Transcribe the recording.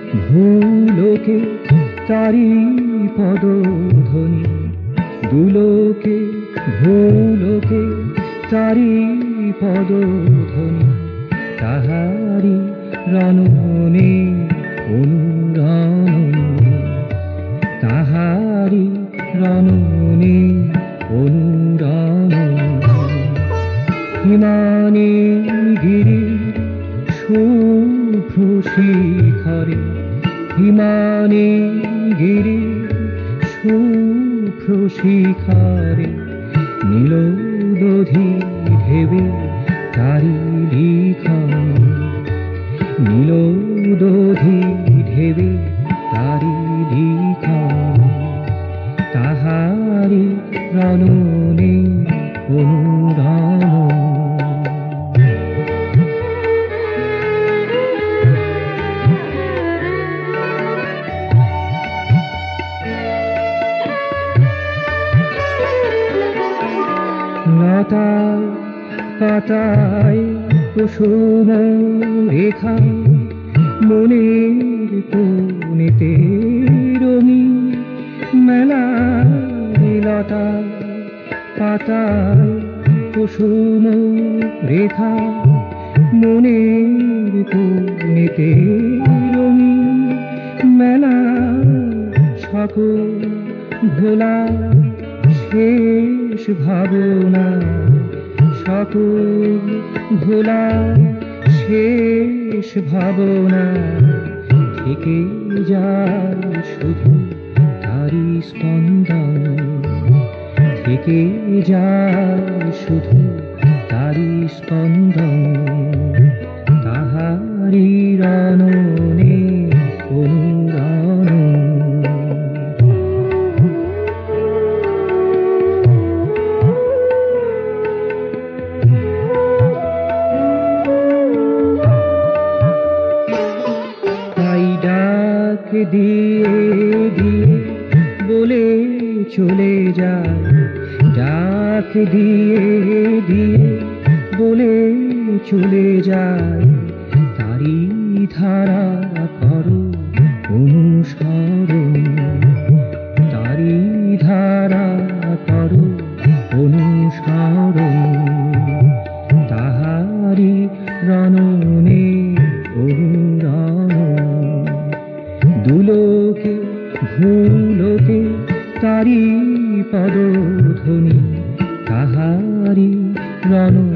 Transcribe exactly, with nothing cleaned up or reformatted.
ভূলোকে তারি পদধ্বনি, দুলোকে ভূলোকে তারি পদধ্বনি, তাহারি রণনে অনুরণনে, তাহারি রণনে অনুরণনে। হিমানি গিরি শুভ্র শিখরে, হিমানি গিরি শুভ্র শিখরে, নীলদধি ঢেবে তারি লিখন, নীলদধি ঢেবে তারি লিখন, তাহারি রণনে অনুরণনে। লতায় পাতায় কুসুম রেখা, মনের কোণেতে রঙিন মেলা। লতায় পাতায় কুসুম রেখা, মনের কোণেতে রঙিন মেলা। সকল ভোলা শেষ ভাবনা, সকল ভোলা শেষ ভাবনা, থেকে যায় শুধু তারি স্পন্দন, থেকে যায় শুধু তারি স্পন্দন, তাহারি রণনে অনুরণনে। দিয়ে দিয়ে বলে চলে যায়, ডাক দিয়ে দিয়ে বলে চলে যায়, তারি ধারা করো অনুসরণ, তারি ধারা করো অনুসরণ, তাহারি রণনে অনুরণনে। দুলোকে ভূলোকে তারি পদধ্বনি, তাহারি রণ